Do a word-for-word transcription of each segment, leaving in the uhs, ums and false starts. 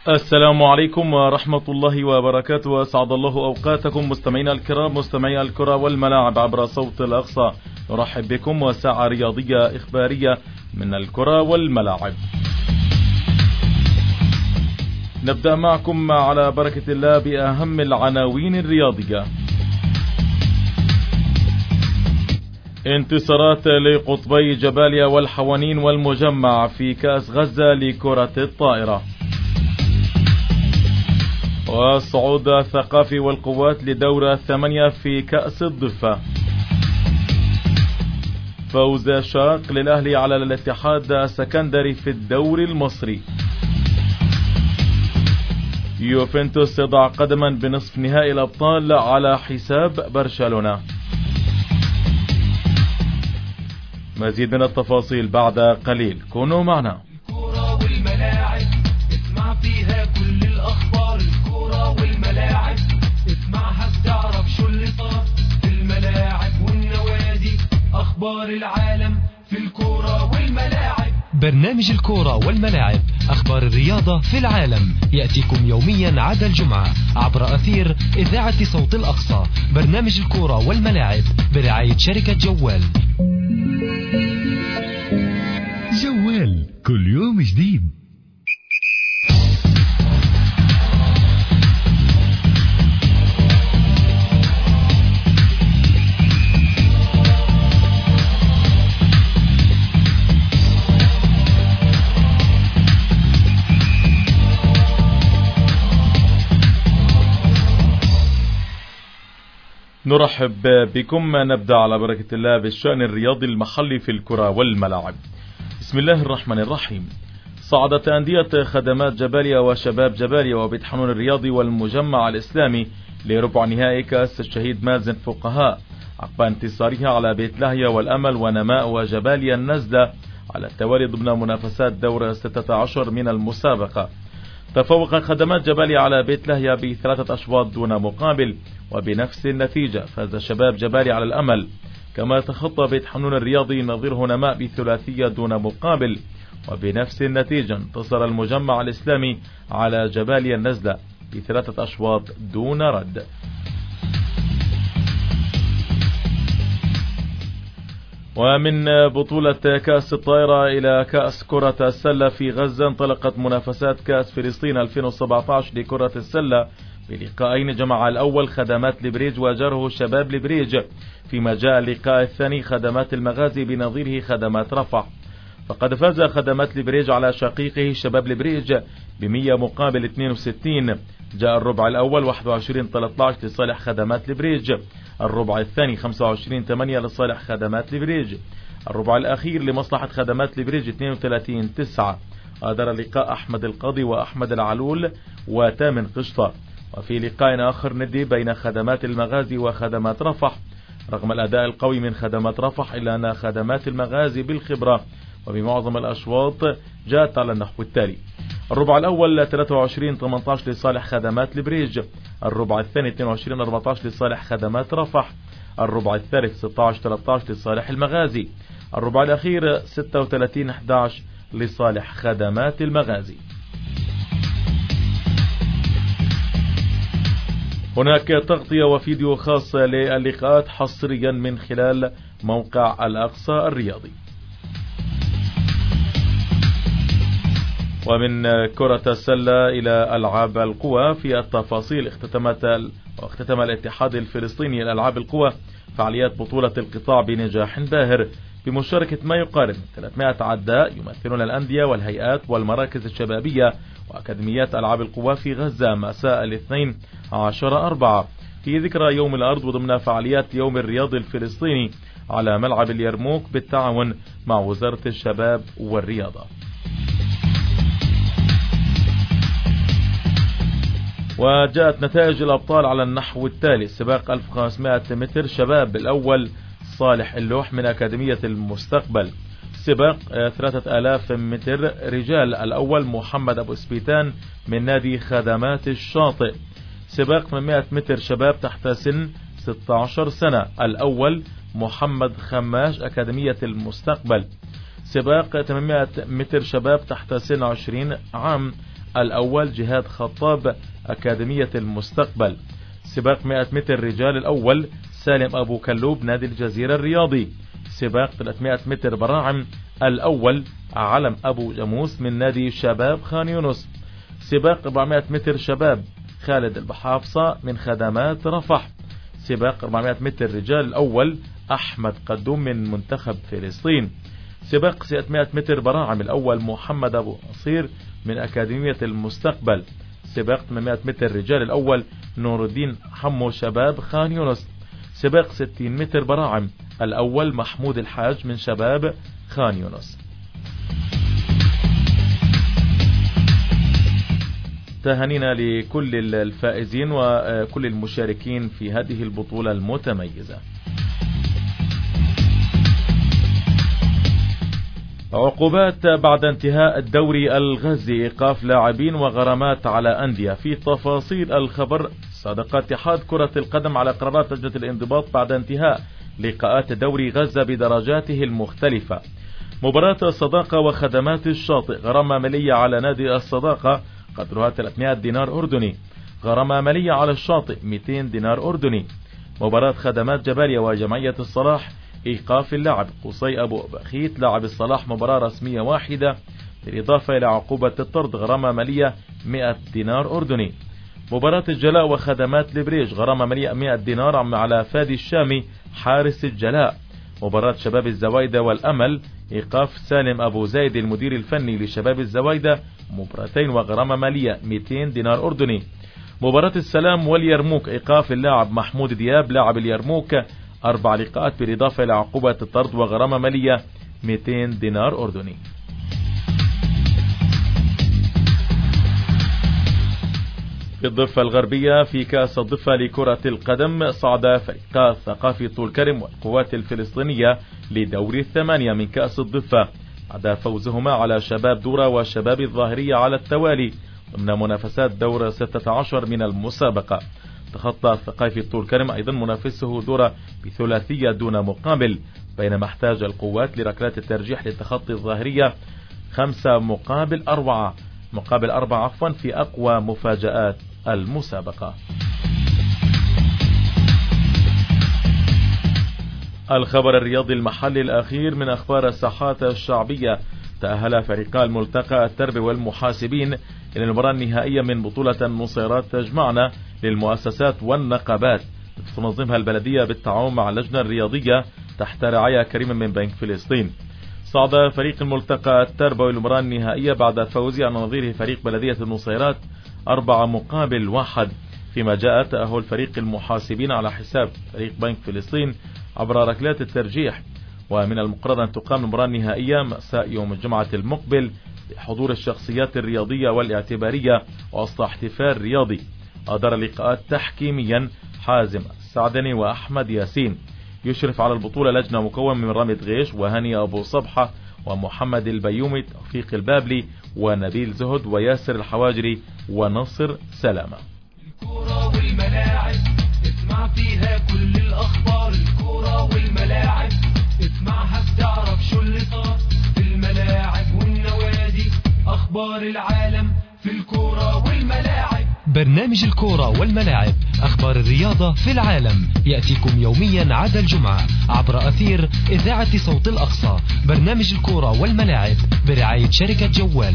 السلام عليكم ورحمة الله وبركاته، وسعد الله أوقاتكم مستمعينا الكرام، مستمعي الكرة والملاعب عبر صوت الأقصى. نرحب بكم وساعة رياضية إخبارية من الكرة والملاعب. نبدأ معكم على بركة الله بأهم العناوين الرياضية. انتصارات لقطبي جباليا والحوانين والمجمع في كأس غزة لكرة الطائرة. والصعود الثقافي والقوات لدورة ثمانية في كأس الضفة. فوز شاق للأهلي على الاتحاد السكندري في الدوري المصري. يوفنتوس يضع قدما بنصف نهائي الأبطال على حساب برشلونة. مزيد من التفاصيل بعد قليل، كونوا معنا. الكرة والملاعب اسمع فيها كل الأخبار، الكرة والملاعب اسمعها بتعرف شو اللي صار في الملاعب والنوادي، أخبار العالم في الكرة والملاعب. برنامج الكرة والملاعب، أخبار الرياضة في العالم، يأتيكم يوميا عدا الجمعة عبر أثير إذاعة صوت الأقصى. برنامج الكرة والملاعب برعاية شركة جوال. جوال كل يوم جديد. نرحب بكم. نبدأ على بركة الله بالشأن الرياضي المحلي في الكرة والملاعب. بسم الله الرحمن الرحيم. صعدت أندية خدمات جباليا وشباب جباليا وبيت حنون الرياضي والمجمع الإسلامي لربع نهائي كأس الشهيد مازن فقهاء عقب انتصارها على بيت لاهيا والأمل ونماء وجباليا النزلة على التوالي ضمن منافسات دور ستة عشر من المسابقة. تفوق خدمات جباليا على بيت لاهيا بثلاثة أشواط دون مقابل، وبنفس النتيجة فاز شباب جباليا على الأمل، كما تخطى بيت حنون الرياضي نظيره نماء بثلاثية دون مقابل، وبنفس النتيجة انتصر المجمع الإسلامي على جباليا النزلة بثلاثة أشواط دون رد. ومن بطولة كأس الطائرة إلى كأس كرة السلة في غزة، انطلقت منافسات كأس فلسطين ألفين وسبعة عشر لكرة السلة بلقاءين. جمع الأول خدمات لبريج وجاره شباب لبريج، فيما جاء اللقاء الثاني خدمات المغازي بنظيره خدمات رفح، فقد فاز خدمات لبريج على شقيقه شباب لبريج بمية مقابل اثنين وستين. جاء الربع الأول واحد وعشرين ثلاثة عشر لصالح خدمات لبريج، الربع الثاني خمسة وعشرين ثمانية لصالح خدمات لبريج، الربع الأخير لمصلحة خدمات لبريج اثنين وثلاثين تسعة. أدار اللقاء أحمد القاضي وأحمد العلول وتامن قشطة. وفي لقاء آخر ندي بين خدمات المغازي وخدمات رفح، رغم الأداء القوي من خدمات رفح إلا أن خدمات المغازي بالخبرة وبمعظم الأشواط جاءت على النحو التالي: الربع الأول ثلاثة وعشرين ثمانية عشر لصالح خدمات لبريج، الربع الثاني اثنين وعشرين أربعة عشر لصالح خدمات رفح، الربع الثالث ستة عشر ثلاثة عشر لصالح المغازي، الربع الأخير ستة وثلاثين أحد عشر لصالح خدمات المغازي. هناك تغطية وفيديو خاص للقاءات حصريا من خلال موقع الأقصى الرياضي. ومن كرة السلة إلى ألعاب القوى في التفاصيل، اختتمت واختتم الاتحاد الفلسطيني لألعاب القوى فعاليات بطولة القطاع بنجاح باهر بمشاركة ما يقارب ثلاثمائة عداء يمثلون الأندية والهيئات والمراكز الشبابية وأكاديميات ألعاب القوى في غزة مساء الاثنين عشر أربعة في ذكرى يوم الأرض، وضمن فعاليات يوم الرياض الفلسطيني على ملعب اليرموك بالتعاون مع وزارة الشباب والرياضة. وجاءت نتائج الأبطال على النحو التالي: سباق ألف وخمسمائة متر شباب، الأول صالح اللوح من أكاديمية المستقبل. سباق ثلاثة آلاف متر رجال، الأول محمد أبو سبيتان من نادي خدمات الشاطئ. سباق ثمانمائة متر شباب تحت سن ستة عشر سنة، الأول محمد خماش أكاديمية المستقبل. سباق ثمانمائة متر شباب تحت سن عشرين عام، الأول جهاد خطاب أكاديمية المستقبل. سباق مئة متر رجال الأول سالم أبو كلوب نادي الجزيرة الرياضي. سباق ثلاثمئة متر براعم الأول علم أبو جاموس من نادي شباب خان يونس. سباق أربعمئة متر شباب خالد البحافصة من خدمات رفح. سباق أربعمئة متر رجال الأول أحمد قدوم من منتخب فلسطين. سباق ستمئة متر براعم الأول محمد أبو نصير من أكاديمية المستقبل. سباق ثمانمئة متر رجال الأول نور الدين حمو شباب خان يونس. سباق ستين متر براعم الأول محمود الحاج من شباب خان يونس. تهانينا لكل الفائزين وكل المشاركين في هذه البطولة المتميزة. عقوبات بعد انتهاء الدوري الغزي، إيقاف لاعبين وغرامات على أندية. في تفاصيل الخبر، صادق اتحاد كرة القدم على قرارات لجنة الانضباط بعد انتهاء لقاءات دوري غزة بدرجاته المختلفة. مباراة الصداقة وخدمات الشاطئ، غرامة مالية على نادي الصداقة قدرها ثلاثمئة دينار أردني، غرامة مالية على الشاطئ مئتين دينار أردني. مباراة خدمات جباليا وجمعية الصلاح، إيقاف اللاعب قصي أبو بخيت لاعب الصلاح مباراة رسمية واحدة، بالإضافة إلى عقوبة الطرد غرامة مالية مئة دينار أردني. مباراة الجلاء وخدمات لبريج، غرامة مالية مئة دينار على فادي الشامي حارس الجلاء. مباراة شباب الزوايدة والأمل، إيقاف سالم أبو زايد المدير الفني لشباب الزوايدة مباراتين وغرامة مالية مئتين دينار أردني. مباراة السلام واليرموك، إيقاف اللاعب محمود دياب لاعب اليرموك أربع لقاءات بالإضافة إلى عقوبة الطرد وغرامة مالية مئتين دينار أردني. في الضفة الغربية، في كأس الضفة لكرة القدم، صعد فريقا ثقافي طول كرم والقوات الفلسطينية لدور الثمانية من كأس الضفة بعد فوزهما على شباب دورة وشباب الظاهرية على التوالي ضمن منافسات دور ستة عشر من المسابقة. تخطى الثقافي طول كرم أيضا منافسه دورة بثلاثية دون مقابل، بينما احتاج القوات لركلات الترجيح لتخطي الظاهرية خمسة مقابل أربعة مقابل أربعة عفوا في أقوى مفاجآت المسابقة. الخبر الرياضي المحلي الأخير من أخبار الساحات الشعبية، تأهل فريقا الملتقى التربي والمحاسبين إلى المباراة النهائية من بطولة النصيرات تجمعنا للمؤسسات والنقابات تنظمها البلدية بالتعاون مع اللجنة الرياضية تحت رعاية كريمة من بنك فلسطين. صعد فريق الملتقى التربوي للمباراة النهائية بعد فوزه على نظيره فريق بلدية النصيرات أربعة مقابل واحد، فيما جاء تأهل فريق المحاسبين على حساب فريق بنك فلسطين عبر ركلات الترجيح. ومن المقرر أن تقام المباراة النهائية مساء يوم الجمعة المقبل بحضور الشخصيات الرياضية والاعتبارية وسط احتفال رياضي. أدار اللقاءات تحكيميا حازم السعدني وأحمد ياسين. يشرف على البطولة لجنة مكون من رامي غيش وهاني أبو صبحة ومحمد البيومي توفيق البابلي ونبيل زهد وياسر الحواجري ونصر سلامة. الكرة والملاعب اسمع فيها كل الأخبار، الكرة والملاعب اسمعها بتعرف شو اللي صار في الملاعب والنوادي، أخبار العالم في الكرة والملاعب. برنامج الكرة والملاعب، أخبار الرياضة في العالم، يأتيكم يوميا عدا الجمعة عبر أثير إذاعة صوت الأقصى. برنامج الكرة والملاعب برعاية شركة جوال.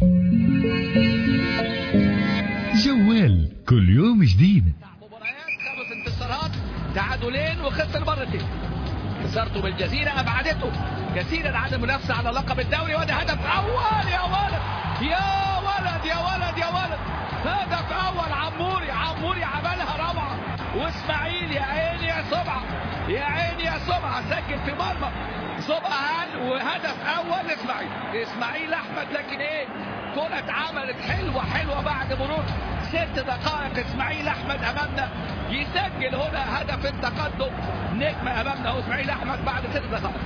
جوال كل يوم جديد. مباريات، خمس انتصارات، تعادلين وخسر مرتين. خسرته بالجزيرة أبعدته كثيرا عن المنافسة على لقب الدوري، وده هدف أول. يا ولد يا ولد يا ولد يا ولد، هدف أول. عموري عموري عملها روعة، واسماعيل يا عيني يا سبعة يا عيني يا سبعة سجل في مرمى سبعة، وهدف أول إسماعيل إسماعيل أحمد. لكن إيه، كرة اتعملت حلوة حلوة بعد مرور ست دقائق. إسماعيل أحمد أمامنا يسجل هنا هدف التقدم، نجم أمامنا هو إسماعيل أحمد بعد ست دقائق.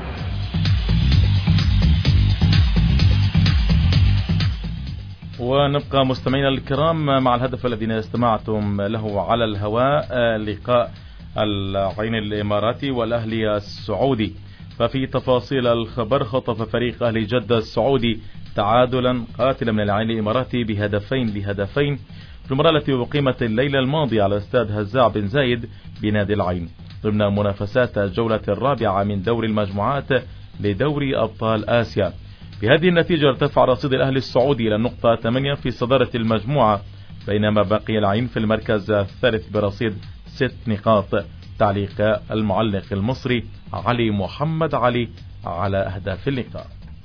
ونبقى مستمعينا الكرام مع الهدف الذي استمعتم له على الهواء، لقاء العين الإماراتي والأهلي السعودي. ففي تفاصيل الخبر، خطف فريق أهلي جدة السعودي تعادلا قاتلا من العين الإماراتي بهدفين لهدفين في المباراة التي أقيمت الليلة الماضية على استاد هزاع بن زايد بنادي العين ضمن منافسات الجولة الرابعة من دوري المجموعات لدوري أبطال آسيا. بهذه النتيجة ارتفع رصيد الأهلي السعودي إلى النقطة ثمانية في صدارة المجموعة، بينما بقي العين في المركز الثالث برصيد ست نقاط. تعليق المعلق المصري علي محمد علي على أهداف اللقاء.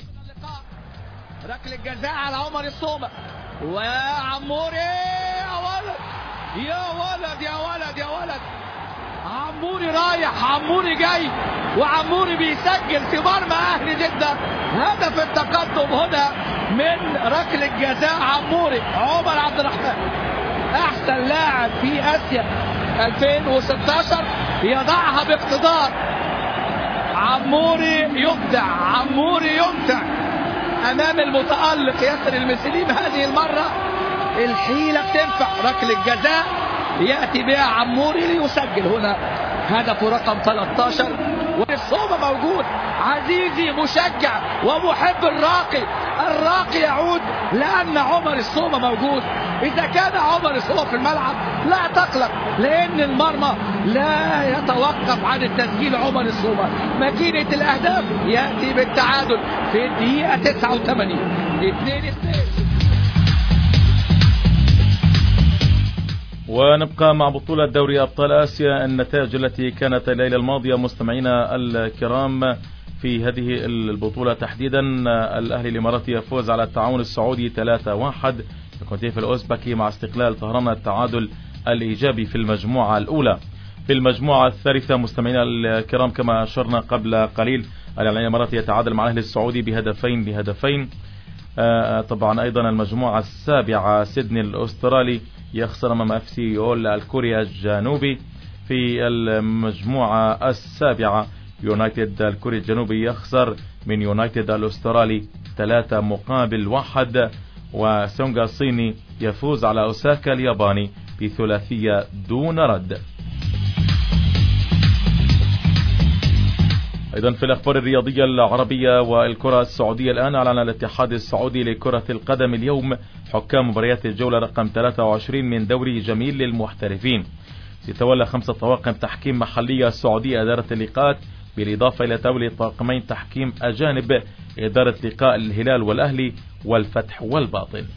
ركل الجزاء على عمر الصومة وعموري يا ولد يا ولد يا ولد يا ولد، عموري رايح عموري جاي وعموري بيسجل في مرمى أهلي جدة هدف التقدم هنا من ركل الجزاء. عموري عمر عبد الرحمن أحسن لاعب في آسيا ألفين وستة عشر يضعها باقتدار. عموري يبدع، عموري يمتع أمام المتألق ياسر المسليم. هذه المرة الحيلة بتنفع، ركل الجزاء يأتي بها عموري ليسجل هنا هدفه رقم ثلاثة عشر. والصوبة موجود عزيزي مشجع ومحب الراقي، الراقي يعود لأن عمر الصومة موجود. إذا كان عمر الصومة في الملعب لا تقلق، لأن المرمى لا يتوقف عن التسجيل. عمر الصومة ماكينة الأهداف يأتي بالتعادل في الدقيقة تسعة وثمانين اثنين اثنين. ونبقى مع بطولة دوري أبطال آسيا. النتائج التي كانت الليلة الماضية مستمعينا الكرام في هذه البطولة تحديدا: الأهلي الإماراتي يفوز على التعاون السعودي ثلاثة واحد، الكونتيف الأوزبكي مع استقلال طهران التعادل الإيجابي في المجموعة الأولى. في المجموعة الثالثة مستمعينا الكرام كما أشرنا قبل قليل الأهلي الإماراتي يتعادل مع الأهلي السعودي بهدفين لهدفين. آه طبعا أيضا المجموعة السابعة سيدني الأسترالي يخسر أمام اف سي يول الكوريا الجنوبي. في المجموعة السابعة يونايتد الكوري الجنوبي يخسر من يونايتد الأسترالي ثلاثة مقابل واحد. وسونغا الصيني يفوز على أوساكا الياباني بثلاثية دون رد. أيضا في الأخبار الرياضية العربية والكرة السعودية الآن، أعلن الاتحاد السعودي لكرة القدم اليوم حكام مباريات الجولة رقم ثلاثة وعشرين من دوري جميل للمحترفين. يتولى خمسة طواقم تحكيم محلية سعودية إدارة اللقاءات، بالإضافة إلى تولي طاقمين تحكيم أجانب إدارة لقاء الهلال والأهلي والفتح والباطن.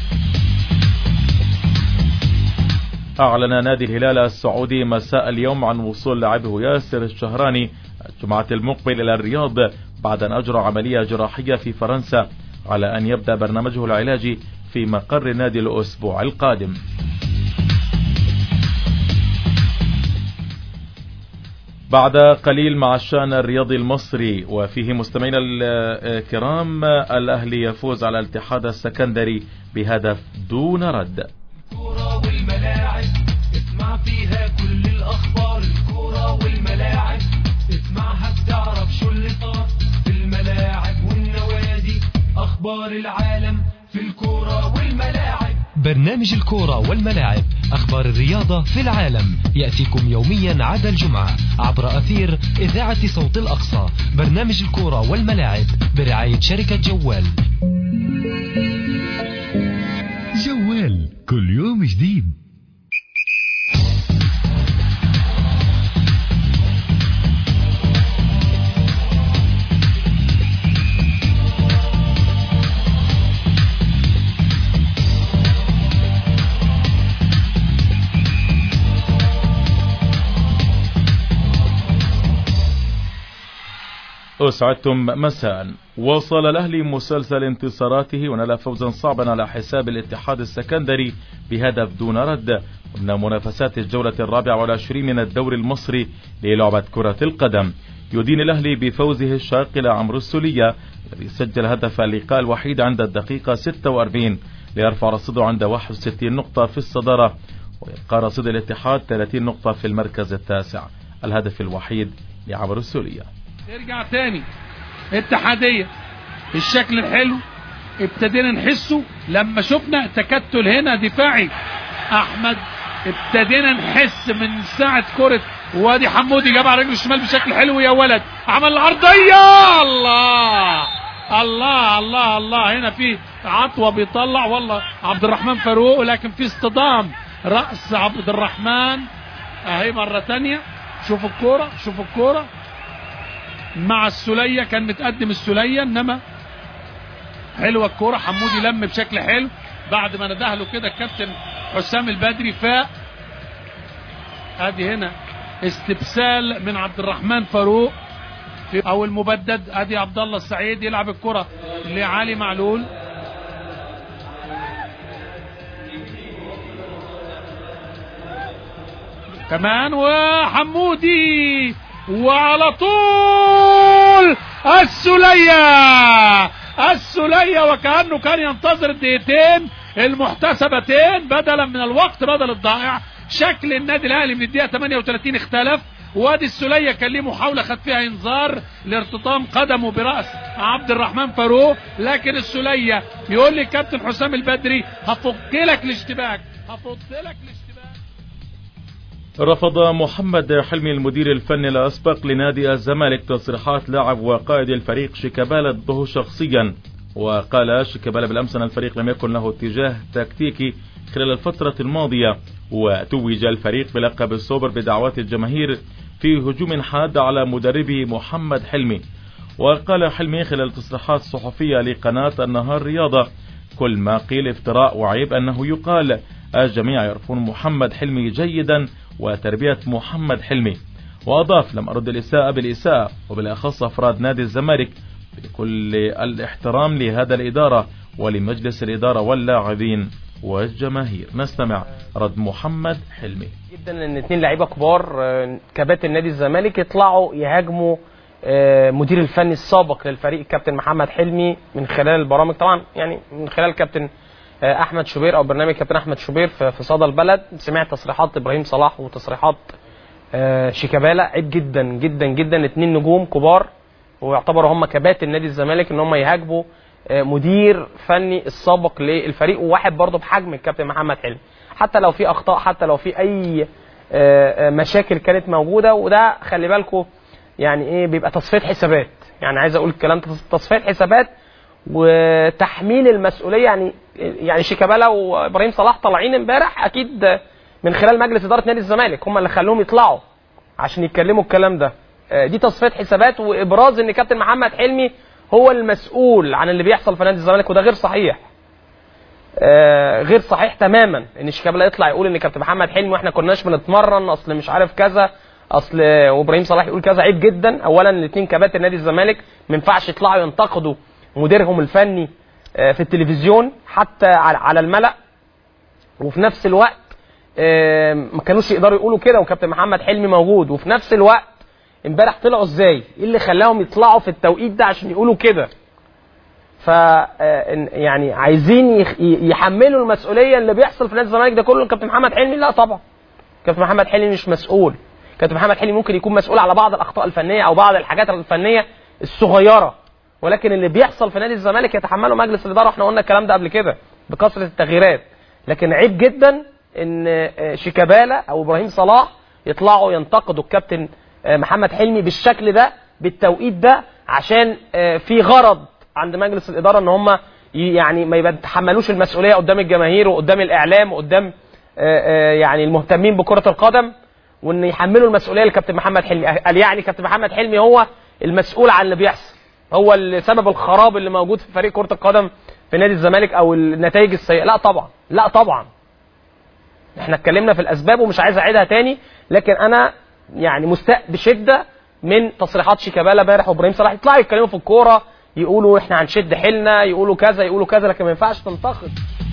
أعلن نادي الهلال السعودي مساء اليوم عن وصول لاعبه ياسر الشهراني الجمعة المقبل إلى الرياض بعد أن أجرى عملية جراحية في فرنسا، على أن يبدأ برنامجه العلاجي في مقر النادي الأسبوع القادم. بعد قليل مع الشأن الرياضي المصري، وفيه مستمعين الكرام الأهلي يفوز على الاتحاد السكندري بهدف دون رد. الكرة والملاعب اسمع فيها كل الأخبار، الكرة والملاعب اسمعها بتعرف شو اللي صار في الملاعب والنوادي، أخبار العالم في الكرة والملاعب. برنامج الكرة والملاعب، أخبار الرياضة في العالم، يأتيكم يوميا عدا الجمعة عبر أثير إذاعة صوت الأقصى. برنامج الكرة والملاعب برعاية شركة جوال. جوال كل يوم جديد. أسعدتم مساء. وصل الأهلي مسلسل انتصاراته ونال فوزا صعبا على حساب الاتحاد السكندري بهدف دون رد ضمن منافسات الجولة الرابعة والعشرين من الدوري المصري للعبة كرة القدم. يدين الأهلي بفوزه الشاق إلى عمرو السولية الذي سجل هدف اللقاء الوحيد عند الدقيقة ستة وأربعين ليرفع رصيده عند واحد وستين نقطة في الصدارة، ويبقى رصيد الاتحاد ثلاثين نقطة في المركز التاسع. الهدف الوحيد لعمرو السولية. نرجع تاني اتحادية الشكل الحلو ابتدينا نحسه لما شفنا تكتل هنا دفاعي احمد، ابتدينا نحس من ساعة كرة وادي حمودي جاب على رجله الشمال بشكل حلو يا ولد، عمل العرضية الله الله الله الله، هنا في عطوة بيطلع والله عبد الرحمن فاروق، لكن في اصطدام رأس عبد الرحمن اهي مرة تانية. شوف الكورة شوف الكورة مع السولية، كان متقدم السولية انما حلوة الكورة. حمودي لم بشكل حلو بعد ما نداه له كده الكابتن حسام البدري، فاق ادي هنا استبسال من عبد الرحمن فاروق في او المبدد. ادي عبد الله السعيد يلعب الكرة لعلي معلول، كمان وحمودي وعلى طول السولية السولية، وكأنه كان ينتظر الدقيقتين المحتسبتين بدلا من الوقت بدل الضائع. شكل النادي الاهلي من الدقيقة ثمانية وثلاثين اختلف، وادي السولية كان ليه محاولة خد فيها انذار لارتطام قدمه برأس عبد الرحمن فاروق، لكن السولية يقول لي كابتن حسام البدري هفك لك الاشتباك هفك لك الاشتباك. رفض محمد حلمي المدير الفني الأسبق لنادي الزمالك تصريحات لاعب وقائد الفريق شيكابالا ضده شخصيا، وقال شيكابالا بالأمس أن الفريق لم يكن له اتجاه تكتيكي خلال الفترة الماضية، وتوج الفريق بلقب السوبر بدعوات الجماهير في هجوم حاد على مدربه محمد حلمي. وقال حلمي خلال تصريحات صحفية لقناة النهار رياضة: كل ما قيل افتراء وعيب أنه يقال، الجميع يعرفون محمد حلمي جيدا وتربية محمد حلمي. وأضاف: لم أرد الإساءة بالإساءة، وبالأخص أفراد نادي الزمالك، بكل الاحترام لهذا الإدارة ولمجلس الإدارة واللاعبين والجماهير. نستمع رد محمد حلمي. جدا ان اثنين لعيبه كبار كباتن نادي الزمالك يطلعوا يهاجموا مدير الفني السابق للفريق الكابتن محمد حلمي من خلال البرامج، طبعا يعني من خلال كابتن احمد شوبير او برنامج كابتن احمد شوبير في صدى البلد. سمعت تصريحات ابراهيم صلاح وتصريحات شيكابالا، عيب جدا جدا جدا اثنين نجوم كبار ويعتبروا هم كباتن نادي الزمالك ان هم يهاجموا مدير فني السابق للفريق، وواحد برضه بحجم الكابتن محمد حلمي، حتى لو في اخطاء، حتى لو في اي مشاكل كانت موجوده. وده خلي بالكم يعني ايه، بيبقى تصفيه حسابات. يعني عايز اقول الكلام تصفيه حسابات وتحميل المسؤوليه. يعني يعني شيكابالا وابراهيم صلاح طالعين امبارح اكيد من خلال مجلس اداره نادي الزمالك، هم اللي خلوهم يطلعوا عشان يتكلموا الكلام ده. دي تصفيه حسابات وابراز ان كابتن محمد حلمي هو المسؤول عن اللي بيحصل في نادي الزمالك، وده غير صحيح. آه غير صحيح تماما ان شيكابالا يطلع يقول ان كابتن محمد حلمي واحنا كناش بنتمرن اصل مش عارف كذا، اصل وابراهيم صلاح يقول كذا. عيب جدا. اولا الاثنين كباتن نادي الزمالك ما ينفعش يطلعوا ينتقدوا مديرهم الفني آه في التلفزيون حتى على الملأ، وفي نفس الوقت آه ما كانوش يقدروا يقولوا كده وكابتن محمد حلمي موجود. وفي نفس الوقت امبارح طلعوا ازاي؟ ايه اللي خلاهم يطلعوا في التوقيت ده عشان يقولوا كده؟ ف يعني عايزين يحملوا المسؤوليه اللي بيحصل في نادي الزمالك ده كله كابتن محمد حلمي؟ لا طبعا، كابتن محمد حلمي مش مسؤول. كابتن محمد حلمي ممكن يكون مسؤول على بعض الاخطاء الفنيه او بعض الحاجات الفنيه الصغيره، ولكن اللي بيحصل في نادي الزمالك يتحمله مجلس الاداره. احنا قلنا الكلام ده قبل كده بكثره التغييرات. لكن عيب جدا ان شيكابالا او ابراهيم صلاح يطلعوا ينتقدوا الكابتن محمد حلمي بالشكل ده بالتوقيت ده، عشان في غرض عند مجلس الاداره ان هم يعني ما يتحملوش المسؤوليه قدام الجماهير وقدام الاعلام وقدام يعني المهتمين بكره القدم، وان يحملوا المسؤوليه لكابتن محمد حلمي. قال يعني كابتن محمد حلمي هو المسؤول عن اللي بيحصل، هو اللي سبب الخراب اللي موجود في فريق كره القدم في نادي الزمالك او النتائج السيئه. لا طبعا، لا طبعا. احنا اتكلمنا في الاسباب ومش عايز اعيدها تاني، لكن انا يعني مستاء بشده من تصريحات شيكابالا امبارح وابراهيم صلاح. يطلعوا يتكلموا في الكوره يقولوا احنا هنشد حيلنا، يقولوا كذا يقولوا كذا، لكن ما ينفعش تنتقد.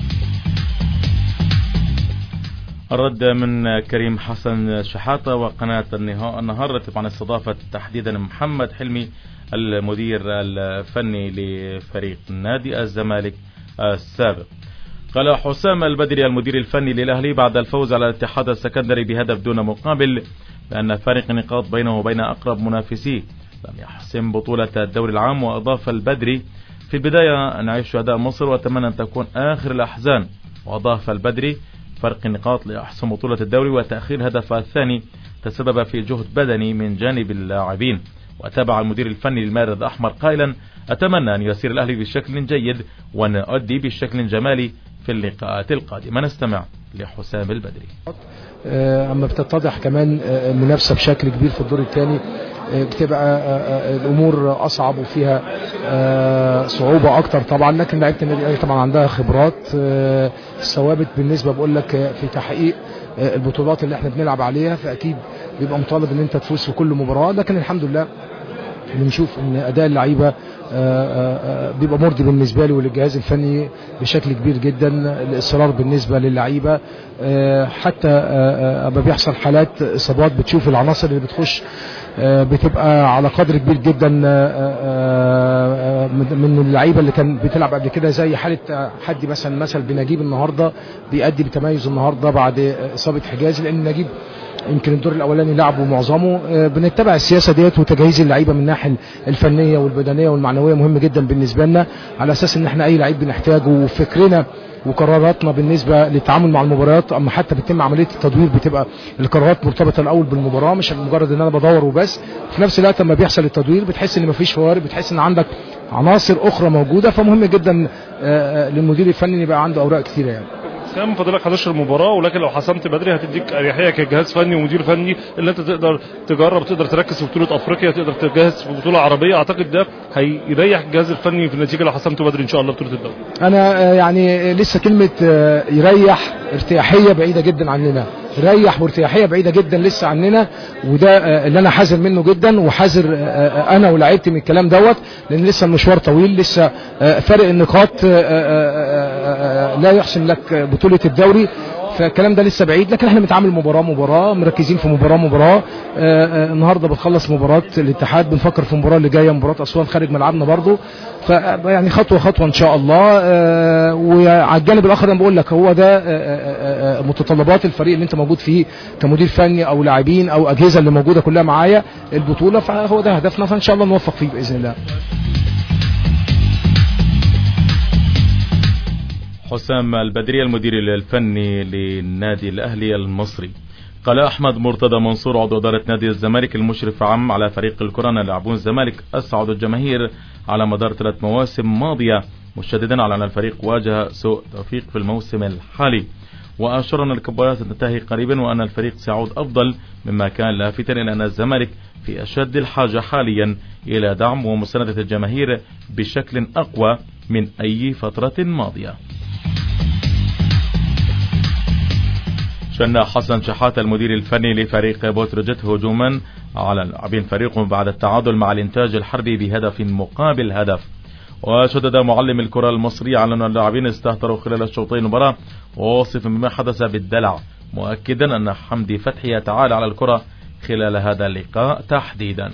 الرد من كريم حسن شحاته وقناه النهار عن استضافه تحديدا محمد حلمي المدير الفني لفريق نادي الزمالك السابق. قال حسام البدري المدير الفني للأهلي بعد الفوز على الاتحاد السكندري بهدف دون مقابل بأن فارق نقاط بينه وبين أقرب منافسيه لم يحسم بطولة الدوري العام. وأضاف البدري: في البداية نعيش أداء مصر وأتمنى أن تكون آخر الأحزان. وأضاف البدري: فرق نقاط ليحسم بطولة الدوري وتأخير هدف الثاني تسبب في جهد بدني من جانب اللاعبين. وتابع المدير الفني للمارد الأحمر قائلا: أتمنى أن يسير الأهلي بشكل جيد ونؤدي بشكل جمالي في اللقاءات القادمة. نستمع لحسام البدري. أما بتتضح كمان المنافسة بشكل كبير في الدور الثاني بتبقى الأمور أصعب وفيها صعوبة أكتر طبعا، لكن لعيبة النادي الأهلي طبعا عندها خبرات ثوابت بالنسبة بقول لك في تحقيق البطولات اللي احنا بنلعب عليها، فأكيد بيبقى مطالب ان انت تفوز في كل مباراة، لكن الحمد لله بنشوف ان اداء اللعيبه بيبقى مرضي بالنسبه لي وللجهاز الفني بشكل كبير جدا. الاصرار بالنسبه للعيبه حتى اما بيحصل حالات اصابات بتشوف العناصر اللي بتخش بتبقى على قدر كبير جدا من اللعيبه اللي كان بتلعب قبل كده، زي حاله حد مثلا مثلا بنجيب النهارده بيأدي بتميز النهارده بعد اصابه حجازي، لان نجيب يمكن الدور الاولاني لعبوا معظمه. بنتبع السياسه ديت وتجهيز اللعيبه من الناحيه الفنيه والبدنيه والمعنويه مهم جدا بالنسبه لنا، على اساس ان احنا اي لعيب بنحتاجه، وفكرنا وقراراتنا بالنسبه للتعامل مع المباريات اما حتى بتتم عمليه التدوير بتبقى القرارات مرتبطه الاول بالمباراه، مش مجرد ان انا بدور وبس. في نفس الوقت لما بيحصل التدوير بتحس ان مفيش فوارق، بتحس ان عندك عناصر اخرى موجوده، فمهم جدا للمدير الفني يبقى عنده اوراق كثيره يعني. سام فاضلك حداشر مباراه، ولكن لو حسمت بدري هتديك اريحيه كجهاز فني ومدير فني اللي انت تقدر تجرب، تقدر تركز في بطوله افريقيا، تقدر تجهز في بطوله عربيه. اعتقد ده هيريح الجهاز الفني في النتيجه لو حسمته بدري ان شاء الله بطوله الدوري. انا يعني لسه كلمه يريح ارتياحيه بعيده جدا عننا، ريح وارتياحيه بعيده جدا لسه عننا، وده اللي انا حذر منه جدا وحذر انا ولاعيبتي من الكلام دوت، لان لسه المشوار طويل، لسه فرق النقاط لا يحسم لك بطوله الدوري، فالكلام ده لسه بعيد. لكن احنا بنتعامل مباراه مباراه، مركزين في مباراه مباراه. آه النهارده بنخلص مباراه الاتحاد، بنفكر في المباراه اللي جايه مباراه اسوان خارج ملعبنا برضو، فيعني خطوه خطوه ان شاء الله. آه وعلى الجانب الاخر انا بقول لك هو ده آه آه متطلبات الفريق اللي انت موجود فيه كمدير فني او لاعبين او اجهزه اللي موجوده كلها معايا البطوله، فهو ده هدفنا، فان شاء الله نوفق فيه باذن الله. حسام البدري المدير الفني للنادي الأهلي المصري. قال أحمد مرتضى منصور عضو إدارة نادي الزمالك المشرف عام على فريق الكرة أن لاعبون الزمالك أسعدوا الجماهير على مدار ثلاث مواسم ماضية، مشددا على أن الفريق واجه سوء توفيق في الموسم الحالي، وأشار أن الكبارات تنتهي قريبا وأن الفريق سيعود أفضل مما كان، لافتا إلى أن الزمالك في أشد الحاجة حاليا إلى دعم ومساندة الجماهير بشكل أقوى من أي فترة ماضية. شن حسن شحاتة المدير الفني لفريق بوتروجيت هجوما على لاعبين فريقهم بعد التعادل مع الإنتاج الحربي بهدف مقابل هدف. وشدد معلم الكرة المصري على أن اللاعبين استهتروا خلال الشوطين المباراة، ووصف مما حدث بالدلع، مؤكدا أن حمدي فتحي يتعالى على الكرة خلال هذا اللقاء تحديدا.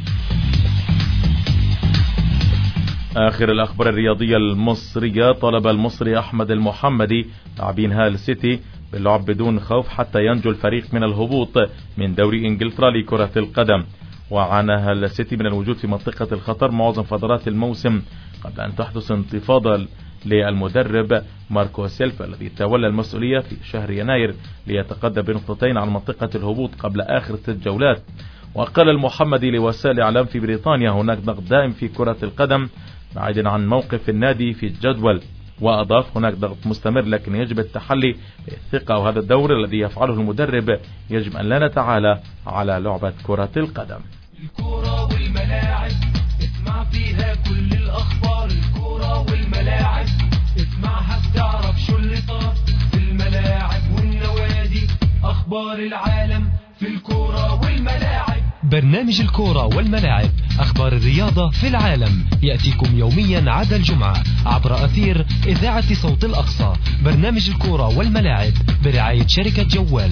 آخر الأخبار الرياضية المصرية. طلب المصري أحمد المحمدي لاعبين هال سيتي باللعب بدون خوف حتى ينجو الفريق من الهبوط من دوري إنجلترا لكرة القدم، وعانى هال سيتي من الوجود في منطقة الخطر معظم فترات الموسم قبل أن تحدث انتفاضة للمدرب ماركو سيلفا الذي تولى المسؤولية في شهر يناير ليتقدم بنقطتين عن منطقة الهبوط قبل آخر ست جولات. وقال المحمدي لوسائل الإعلام في بريطانيا: هناك ضغط دائم في كرة القدم بعيدا عن موقف النادي في الجدول. وأضاف: هناك ضغط مستمر لكن يجب التحلي بالثقة، وهذا الدور الذي يفعله المدرب يجب أن لا نتعالى على لعبة كرة القدم. الكرة والملاعب اسمع فيها كل الأخبار، الكرة والملاعب اسمعها بتعرف شو اللي صار في الملاعب والنوادي، أخبار العالم في الكرة والملاعب. برنامج الكورة والملاعب، أخبار الرياضة في العالم، يأتيكم يوميا عدا الجمعة عبر أثير إذاعة صوت الأقصى. برنامج الكورة والملاعب برعاية شركة جوال.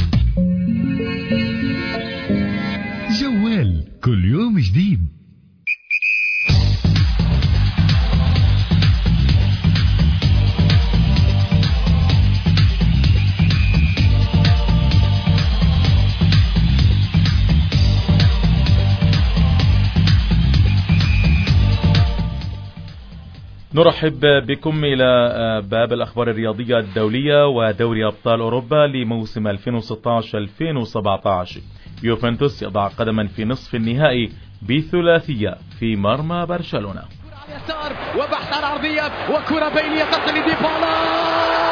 جوال كل يوم جديد. نرحب بكم إلى باب الأخبار الرياضية الدولية ودوري أبطال أوروبا لموسم ألفين وستة عشر ألفين وسبعة عشر. يوفنتوس يضع قدما في نصف النهائي بثلاثية في مرمى برشلونة. اليسار وبحث عن عرضية وكرة بينية تصل لديبالا.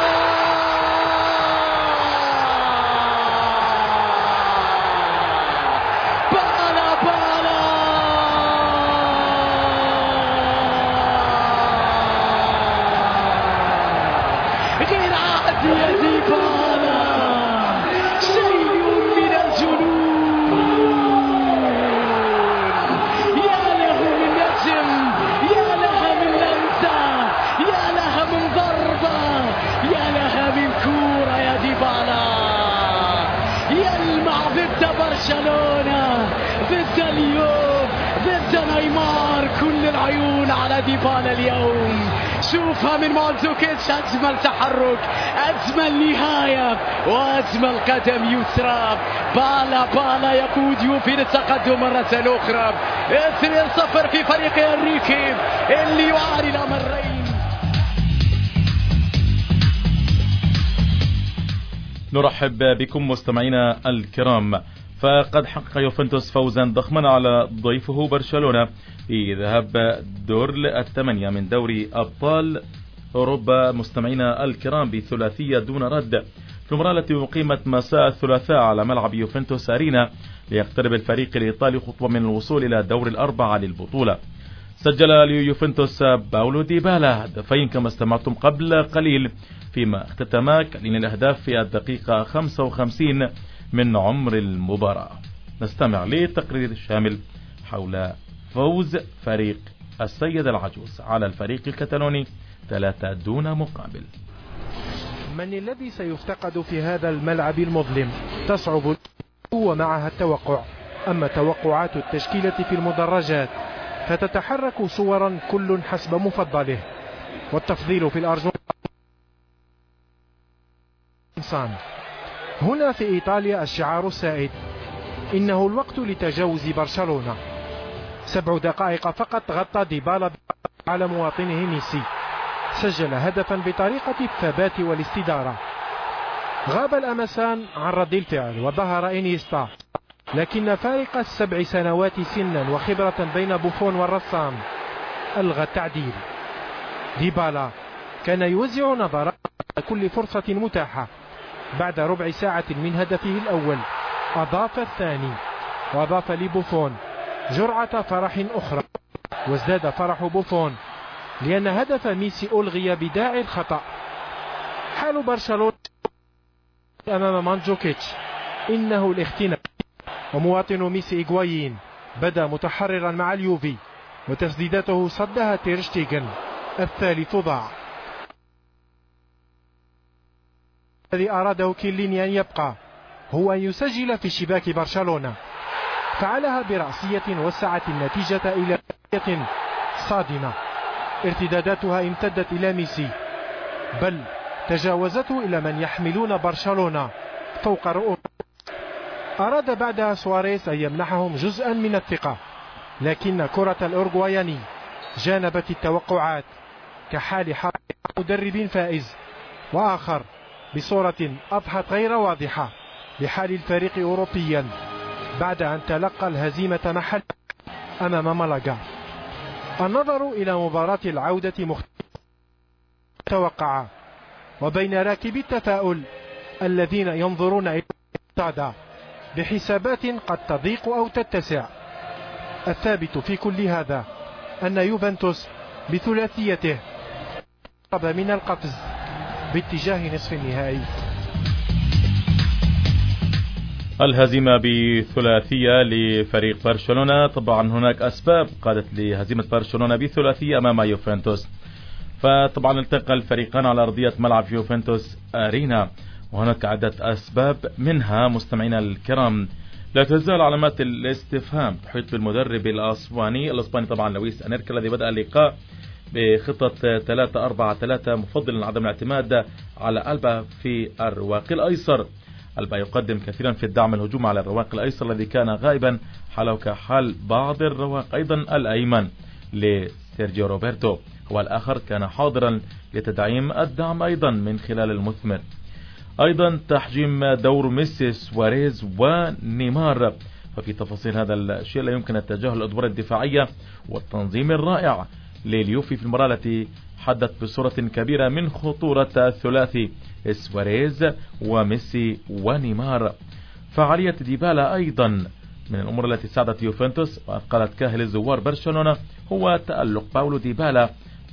برشلونة ضد اليوم ضد نيمار، كل العيون على ديبالا اليوم. شوفها من مانزوكيتش، أجمل تحرك، أجمل نهاية وأجمل قدم يسرى. بالا بالا يقود يوفي للتقدم مرة أخرى. اثنين صفر في فريق انريكي اللي يعاني الأمرين. نرحب بكم مستمعينا الكرام. فقد حقق يوفنتوس فوزا ضخما على ضيفه برشلونة في ذهاب دور الثمانية من دوري أبطال أوروبا مستمعينا الكرام بثلاثية دون رد في المباراة التي أقيمت مساء الثلاثاء على ملعب يوفنتوس أرينا ليقترب الفريق الإيطالي خطوة من الوصول إلى دور الأربعة للبطولة. سجل ليوفنتوس باولو ديبالا هدفين كما استمعتم قبل قليل، فيما اختتم كلين الأهداف في الدقيقة خمسة وخمسين من عمر المباراة. نستمع لتقرير شامل حول فوز فريق السيد العجوز على الفريق الكتالوني ثلاثة دون مقابل. من الذي سيفتقد في هذا الملعب المظلم؟ تصعب ومعها التوقع، أما توقعات التشكيلة في المدرجات فتتحرك صورا كل حسب مفضله، والتفضيل في الأرجنتين. هنا في إيطاليا الشعار السائد إنه الوقت لتجاوز برشلونة. سبع دقائق فقط غطى ديبالا على مواطنه ميسي، سجل هدفا بطريقة الثبات والاستدارة. غاب الأمسان عن رد الفعل وظهر إنيستا، لكن فارق السبع سنوات سنا وخبرة بين بوفون والرسام ألغى التعديل. ديبالا كان يوزع نظرات على كل فرصة متاحة. بعد ربع ساعة من هدفه الأول أضاف الثاني، وأضاف لبوفون جرعة فرح أخرى، وازداد فرح بوفون لأن هدف ميسي ألغي بداعي الخطأ. حال برشلونة أمام مانزوكيتش إنه الاختناق، ومواطن ميسي إيغوايين بدأ متحررا مع اليوفي، وتسديداته صدها تيرشتيغن. الثالث ضاع. الذي أراده كيليني أن يبقى هو أن يسجل في شباك برشلونة، فعلها برأسية وسعت النتيجة إلى نتيجة صادمة. ارتداداتها امتدت إلى ميسي، بل تجاوزته إلى من يحملون برشلونة فوق رؤوس. أراد بعدها سواريز أن يمنحهم جزءا من الثقة، لكن كرة الأورغواياني جانبت التوقعات، كحال حال مدرب فائز وآخر بصورة أضحت غير واضحة بحال الفريق أوروبيا بعد أن تلقى الهزيمة محل أمام مالاغا. النظر إلى مباراة العودة متوقعة، وبين راكبي التفاؤل الذين ينظرون إلى الصعدة بحسابات قد تضيق أو تتسع. الثابت في كل هذا أن يوفنتوس بثلاثيته قرب من القفز باتجاه نصف النهائي. الهزيمة بثلاثية لفريق برشلونة. طبعا هناك أسباب قادت لهزيمة برشلونة بثلاثية أمام يوفنتوس. فطبعا التقى الفريقان على أرضية ملعب يوفنتوس أرينا، وهناك عدة أسباب، منها مستمعينا الكرام لا تزال علامات الاستفهام تحيط بالمدرب الأسباني الأسباني طبعا لويس أنيركي، الذي بدأ اللقاء بخطة ثلاثة أربعة ثلاثة مفضلا عدم الاعتماد على ألبا في الرواق الأيسر. ألبا يقدم كثيرا في الدعم الهجوم على الرواق الأيسر الذي كان غائبا، حاله كحال بعض الرواق أيضا الأيمن لسيرجيو روبرتو، هو الآخر كان حاضرا لتدعيم الدعم أيضا من خلال المثمر. أيضا تحجيم دور ميسي سواريز ونيمار، ففي تفاصيل هذا الشيء لا يمكن التجاهل الأدوار الدفاعية والتنظيم الرائع لليوفي في المباراة التي حدت بصورة كبيرة من خطورة الثلاثي سواريز وميسي ونيمار. فعالية ديبالا أيضا من الأمور التي ساعدت يوفنتوس وأثقلت كاهل زوار برشلونة هو تألق باولو ديبالا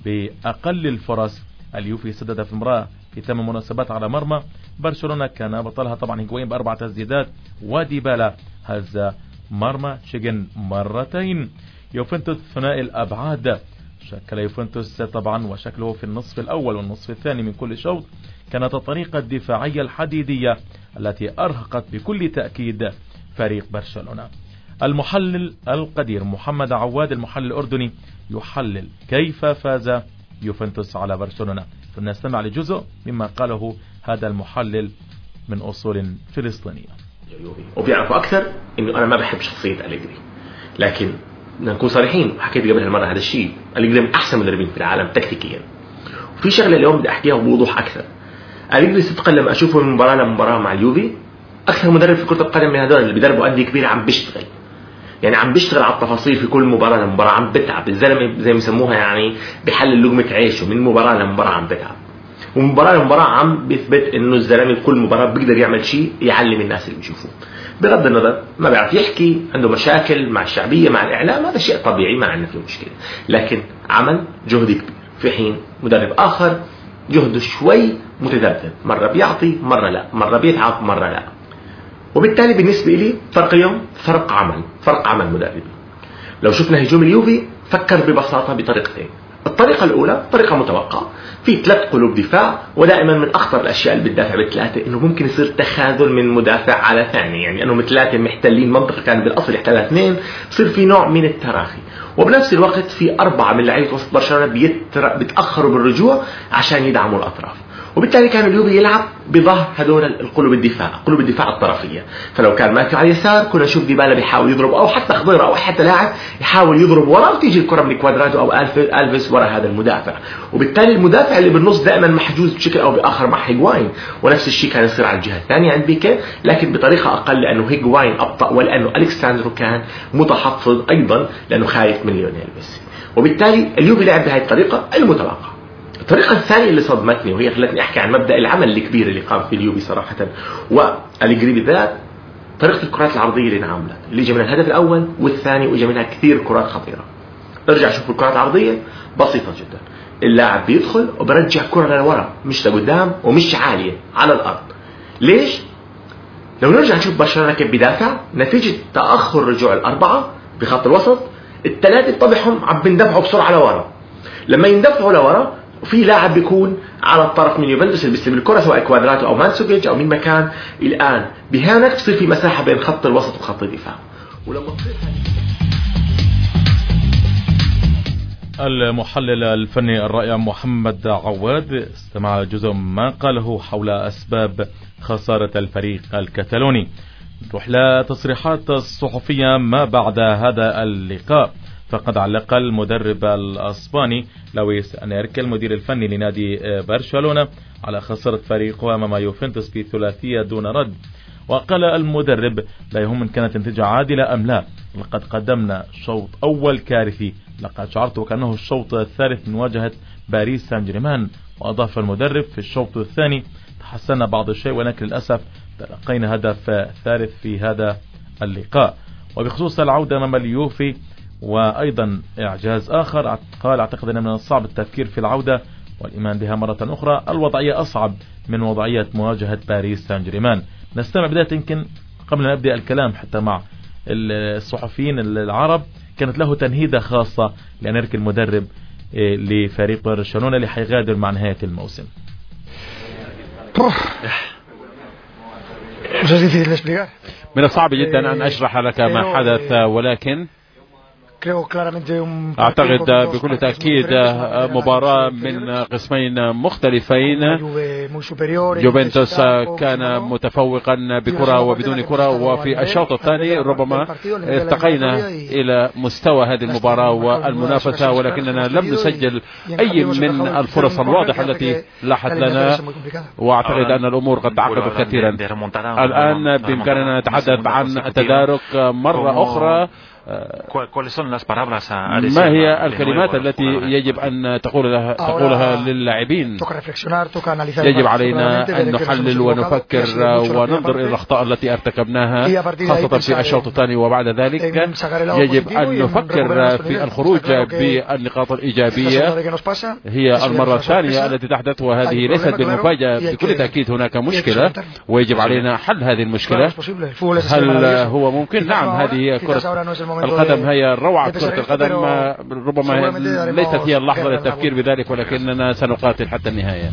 بأقل الفرص. اليوفي سدد في المباراة في ثمان مناسبات على مرمى، برشلونة كان بطلها طبعا هيغوين بأربع تسديدات، وديبالا هز مرمى شيغن مرتين. يوفنتوس ثنائي الأبعاد شكل يوفنتوس طبعا وشكله في النصف الأول والنصف الثاني من كل شوط كانت الطريقة الدفاعية الحديدية التي أرهقت بكل تأكيد فريق برشلونة. المحلل القدير محمد عواد المحلل الأردني يحلل كيف فاز يوفنتوس على برشلونة، فلنستمع لجزء مما قاله هذا المحلل من أصول فلسطينية. وبيعرفوا أكثر إنه أنا ما بحب شخصية أليجري، لكن نكون صريحين وحكيت قبل هالمرة هذا الشيء، أليجري من أحسن مدربين في العالم تكتيكيا. وفي شغلة اليوم بدي أحكيها بوضوح أكثر. أليجري صدقا لما أشوفه من مباراة لمباراة مع اليوفي أكثر مدرب في كرة القدم من هذول اللي بيدربوا أندية كبيرة عم بيشتغل، يعني عم بيشتغل على التفاصيل في كل مباراة لمباراة، عم بتعب الزلمة زي ما يسموها، يعني بيحلل لقمة عيشه من مباراة لمباراة عم بتعب، ومباراة لمباراة عم بيثبت إنه الزلمة في كل مباراة بيقدر يعمل شيء يعلم الناس اللي بيشوفوه. بغض النظر ما بيعرف يحكي، عنده مشاكل مع الشعبية مع الإعلام، هذا شيء طبيعي ما عندنا فيه مشكلة، لكن عمل جهد كبير، في حين مدرب آخر جهده شوي متذبذب، مرة بيعطي مرة لا، مرة بيتعب مرة لا. وبالتالي بالنسبة لي فرق يوم فرق عمل فرق عمل مدرب. لو شفنا هجوم اليوفي فكر ببساطة بطريقتين. الطريقة الأولى طريقة متوقعة، في ثلاث قلوب دفاع، ودائما من أخطر الأشياء اللي بتدافع بالثلاثة إنه ممكن يصير تخاذل من مدافع على ثاني، يعني أنه ثلاثة محتلين منطقة كان بالأصل يحتلها اثنين، يصير في نوع من التراخي. وبنفس الوقت في أربعة من لعيبة وسط برشلونة بيتأخروا بالرجوع عشان يدعموا الأطراف، وبالتالي كان اليوفي يلعب بظهر هذول القلوب الدفاع، قلوب الدفاع الطرفية. فلو كان ماتوا على اليسار كنا نشوف ديبالا بيحاول يضرب، أو حتى خضيرة أو حتى لاعب يحاول يضرب ورا وتيجي الكرة من كوادرادو أو ألفيس ورا هذا المدافع، وبالتالي المدافع اللي بالنص دائما محجوز بشكل أو بآخر مع هيغواين. ونفس الشيء كان يصير على الجهة الثانية عند بيكي، لكن بطريقة أقل لأنه هيغواين أبطأ، ولأنه ألكساندرو كان متحفظ أيضا لأنه خايف من ليونيل ميسي. وبالتالي اليوفي لعب بهذه الطريقة المتوقعة. الطريقة الثانية اللي صدمتني وهي خلتني أحكي عن مبدأ العمل الكبير اللي قام فيه اليوفي صراحة والأليجري بالذات، طريقة الكرات العرضية اللي انعملت، اللي جا منها الهدف الأول والثاني وجا منها كثير كرات خطيرة. ارجع شوف الكرات العرضية بسيطة جدا، اللاعب بيدخل وبرجع كرة لورا مش لقدام ومش عالية على الأرض. ليش؟ لو نرجع نشوف برشلونة كيف بيدافع نتيجة تأخر رجوع الأربعة بخط الوسط، الثلاثة طبعهم عم بندفعوا بسرعة لورا. لما يندفعوا لورا وفي لاعب بيكون على الطرف من يوفنتوس اللي بيستلم الكرة سواء كوادراتو أو مانسوفيتش أو من مكان، الآن بهانك تصير في مساحة بين خط الوسط وخط الدفاع. ولما تصير المحلل الفني الرائع محمد عواد استمع جزء ما قاله حول أسباب خسارة الفريق الكتالوني. نروح لتصريحات الصحفية ما بعد هذا اللقاء، فقد علق المدرب الأسباني لويس أنيركي المدير الفني لنادي برشلونة على خسارة فريقه أمام يوفنتوس في ثلاثية دون رد، وقال المدرب لا يهم إن كانت النتيجة عادلة أم لا، لقد قدمنا شوط أول كارثي، لقد شعرت وكأنه الشوط الثالث من مواجهة باريس سان جيرمان. وأضاف المدرب في الشوط الثاني تحسنا بعض الشيء ولكن للأسف تلقينا هدف ثالث في هذا اللقاء. وبخصوص العودة أمام اليوفي وأيضا إعجاز آخر، قال أعتقد أن من الصعب التفكير في العودة والإيمان بها مرة أخرى، الوضعية أصعب من وضعية مواجهة باريس سان جيرمان. نستمع بداية يمكن قبل أن نبدأ الكلام حتى مع الصحفيين العرب، كانت له تنهيدة خاصة لأنيركي المدرب لفريق برشلونة اللي حيغادر مع نهاية الموسم. من الصعب جدا أن أشرح لك ما حدث، ولكن أعتقد بكل تأكيد مباراة من قسمين مختلفين. يوفنتوس كان متفوقا بكرة وبدون كرة، وفي الشوط الثاني ربما ارتقينا إلى مستوى هذه المباراة والمنافسة، ولكننا لم نسجل أي من الفرص الواضحة التي لاحت لنا، وأعتقد أن الأمور قد تعقدت كثيرا. الآن بإمكاننا نتحدث عن التدارك مرة أخرى. ما هي الكلمات التي يجب أن تقولها, تقولها للاعبين؟ يجب علينا أن نحلل ونفكر وننظر إلى الأخطاء التي ارتكبناها خاصة في الشوط الثاني، وبعد ذلك يجب أن نفكر في الخروج بالنقاط الإيجابية. هي المرة الثانية التي تحدث، وهذه ليست بالمفاجأة. بكل تأكيد هناك مشكلة ويجب علينا حل هذه المشكلة. هل هو ممكن؟ نعم، هذه هي كرة القدم، هي روعة كرة القدم. ربما ليست هي اللحظة للتفكير بذلك، ولكننا سنقاتل حتى النهاية.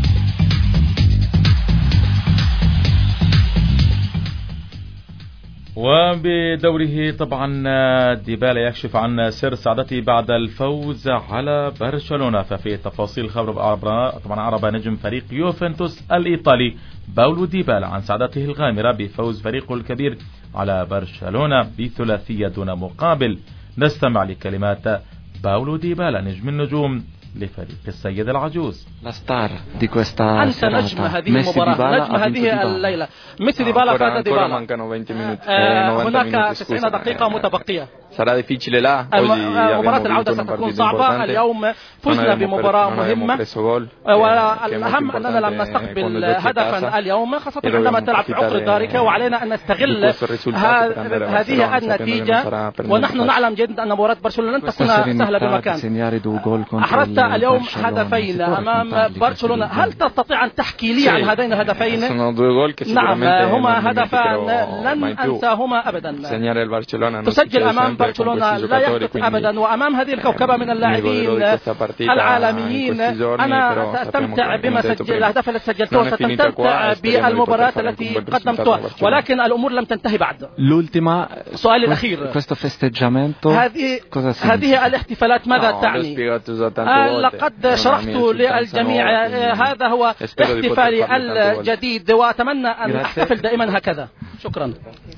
وبدوره طبعا ديبالا يكشف عن سر سعادته بعد الفوز على برشلونة. ففي تفاصيل الخبر طبعا عرب نجم فريق يوفنتوس الإيطالي باولو ديبالا عن سعادته الغامرة بفوز فريقه الكبير على برشلونة بثلاثية دون مقابل. نستمع لكلمات باولو ديبالا نجم النجوم لفريق السيد العجوز. أنت نجم هذه المباراة، نجم هذه الليلة. ميسي ديبالا فاز ديبالا. آه هناك تسعين دقيقة متبقية. مباراة العودة ستكون صعبة. اليوم فزنا بمباراة مهمة، والأهم أننا لم نستقبل هدفا اليوم، خاصة عندما تلعب في عقر دارك، وعلينا أن نستغل هذه النتيجة. ونحن نعلم جيدا أن مباراة برشلونة لن تكون سهلة بمكان. أحرزت اليوم هدفين أمام برشلونة، هل تستطيع أن تحكي لي عن هذين الهدفين؟ نعم، هما هدفان لن أنساهما أبدا. تسجل أمام برشلونة لا يخطئ أبدا، وأمام هذه الكوكبة من اللاعبين العالميين. أنا سأستمتع بما سجل الأهداف التي سجلتها، وستستمتع بالمباراة التي قدمتها، ولكن الأمور لم تنتهي بعد. السؤال الأخير، هذه هذه الاحتفالات ماذا تعني؟ لقد شرحت للجميع هذا هو احتفالي الجديد، وأتمنى أن أحتفل دائما هكذا. شكرا.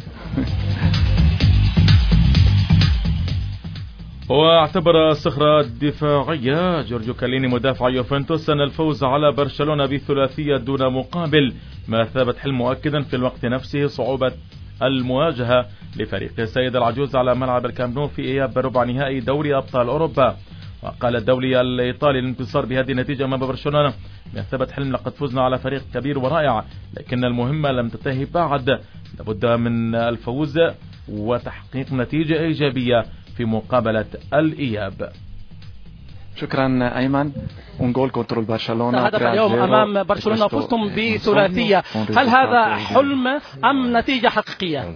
واعتبر الصخرة الدفاعية جورجو كاليني مدافع يوفنتوس أن الفوز على برشلونة بثلاثية دون مقابل ما ثابت حلم، مؤكدا في الوقت نفسه صعوبة المواجهة لفريق السيد العجوز على ملعب الكامب نو في إياب ربع نهائي دوري أبطال أوروبا. وقال الدولي الإيطالي الانتصار بهذه النتيجة أمام برشلونة ما ثبت حلم، لقد فزنا على فريق كبير ورائع، لكن المهمة لم تنتهي بعد، لابد من الفوز وتحقيق نتيجة إيجابية في مقابلة الإياب. شكرا أيمن. هدف اليوم أمام برشلونة، فزتم بثلاثية، هل هذا حلم أم نتيجة حقيقية؟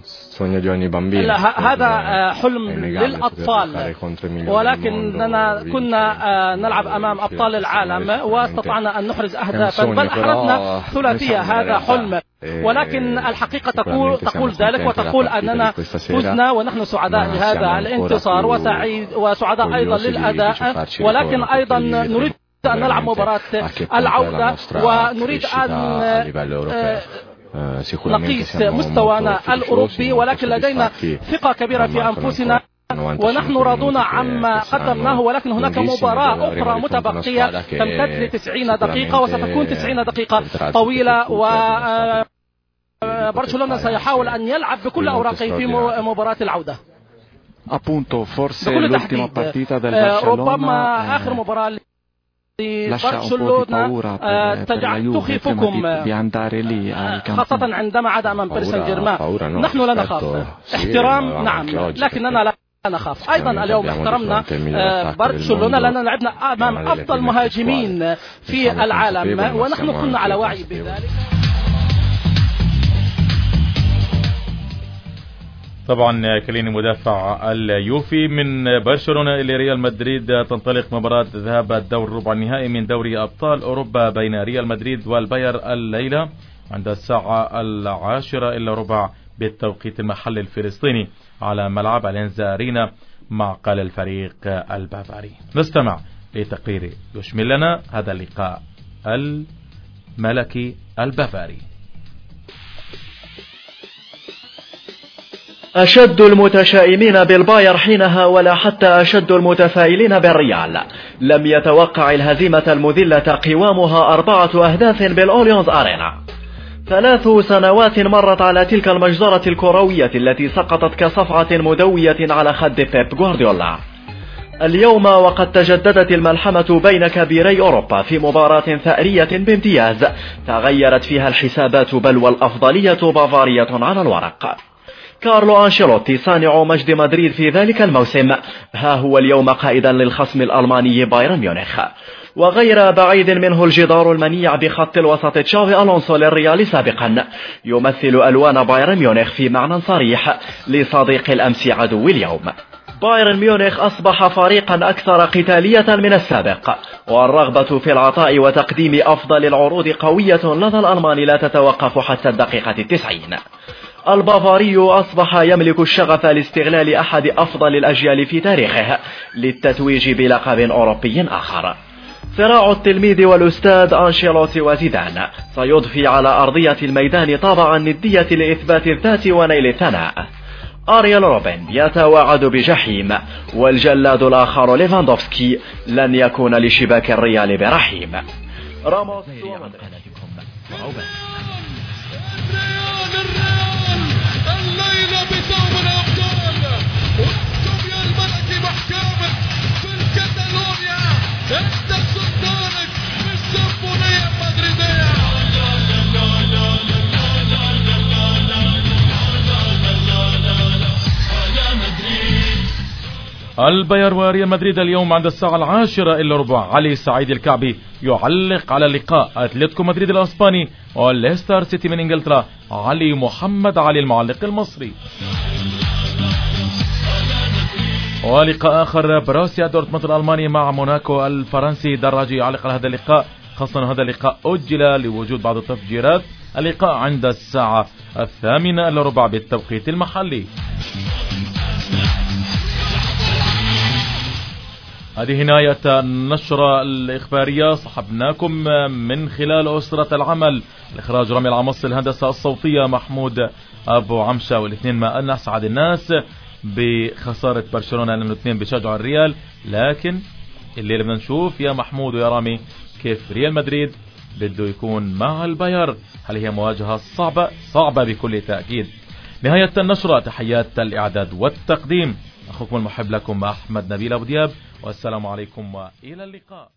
هذا حلم للأطفال، ولكننا كنا نلعب أمام أبطال العالم واستطعنا أن نحرز أهدافا، بل أحرزنا ثلاثية. هذا حلم، ولكن الحقيقة تقول تقول ذلك، وتقول أننا فزنا ونحن سعداء بهذا الانتصار وسعيد وسعداء أيضا للأداء، ولكن أيضا نريد أن نلعب مباراة العودة، ونريد أن نقيس مستوانا الأوروبي، ولكن لدينا ثقة كبيرة في أنفسنا ونحن راضون عما قدمناه، ولكن هناك مباراة أخرى متبقية تمتد لتسعين دقيقة، وستكون تسعين دقيقة طويلة، وبرشلونة سيحاول أن يلعب بكل أوراقه في مباراة العودة. بكل تحديد ربما آخر مباراة برشلونة تخيفكم، خاصة عندما عاد أمام باريس سان جيرمان. نحن لا نخاف، احترام نعم، لكننا لا نخاف. أيضا اليوم احترمنا برشلونة لأننا لعبنا أمام أفضل مهاجمين في العالم، ونحن كنا على وعي بذلك. طبعا كليني مدافع اليوفي من برشلونة إلى ريال مدريد، تنطلق مباراة ذهاب الدور ربع النهائي من دوري أبطال أوروبا بين ريال مدريد والباير الليلة عند الساعة العاشرة إلا ربع بالتوقيت المحلي الفلسطيني على ملعب أليانز أرينا. معقل الفريق البافاري. نستمع لتقرير يشمل لنا هذا اللقاء الملكي البافاري. أشد المتشائمين بالباير حينها ولا حتى أشد المتفائلين بالريال. لم يتوقع الهزيمة المذلة قوامها أربعة أهداف بالأوليونز أرينا. ثلاث سنوات مرت على تلك المجزرة الكروية التي سقطت كصفعة مدوية على خد بيب غوارديولا. اليوم وقد تجددت الملحمة بين كبيري أوروبا في مباراة ثأرية بامتياز تغيرت فيها الحسابات بل والأفضلية بافارية على الورق. كارلو أنشيلوتي صانع مجد مدريد في ذلك الموسم ها هو اليوم قائدا للخصم الألماني بايرن ميونخ، وغير بعيد منه الجدار المنيع بخط الوسط تشافي ألونسو للريال سابقا يمثل ألوان بايرن ميونخ في معنى صريح لصديق الأمس عدو اليوم. بايرن ميونخ أصبح فريقا أكثر قتالية من السابق، والرغبة في العطاء وتقديم أفضل العروض قوية لدى الألمان لا تتوقف حتى الدقيقة التسعين. البافاري أصبح يملك الشغف لاستغلال أحد أفضل الأجيال في تاريخه للتتويج بلقب أوروبي آخر. صراع التلميذ والأستاذ أنشيلوتي وزيدان سيضفي على أرضية الميدان طابع الندية لإثبات الذات ونيل الثناء. أريال روبن يتواعد بجحيم، والجلاد الآخر ليفاندوفسكي لن يكون لشباك الريال برحيم. راموس الليلة بثوب الأبطال واكتب يا الملكي محكامك في الكتالونيا انت سلطانك في السيمفونية المدريدية. الباير وريال مدريد اليوم عند الساعة العاشرة إلا ربع. علي سعيد الكعبي يعلق على اللقاء. أتلتيكو مدريد الأسباني وليستر سيتي من إنجلترا علي محمد علي المعلق المصري. ولقاء آخر بروسيا دورتموند الألماني مع موناكو الفرنسي. دراجي يعلق على هذا اللقاء، خاصة هذا اللقاء أجل لوجود بعض التفجيرات. اللقاء عند الساعة الثامنة إلا ربع بالتوقيت المحلي. هذه نهاية النشرة الإخبارية، صحبناكم من خلال أسرة العمل، الإخراج رامي العمص، الهندسة الصوتية محمود أبو عمشة، والاثنين ما أن أسعد الناس بخسارة برشلونة لأنه الاثنين بيشجعوا الريال. لكن اللي بدنا نشوف يا محمود ويا رامي كيف ريال مدريد بده يكون مع الباير. هل هي مواجهة صعبة؟ صعبة بكل تأكيد. نهاية النشرة، تحيات الإعداد والتقديم، أخوكم المحب لكم أحمد نبيل أبو دياب، والسلام عليكم وإلى اللقاء.